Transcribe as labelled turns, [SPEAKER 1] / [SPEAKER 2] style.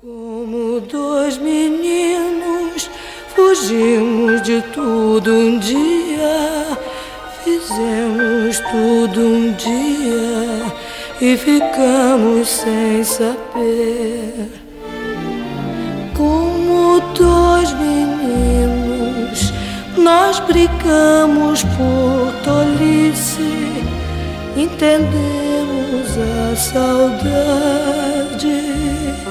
[SPEAKER 1] Como dois meninos, fugimos de tudo um dia, fizemos tudo um dia e ficamos sem saber. Como dois meninos, nós brigamos por tolice, entendemos a saudade.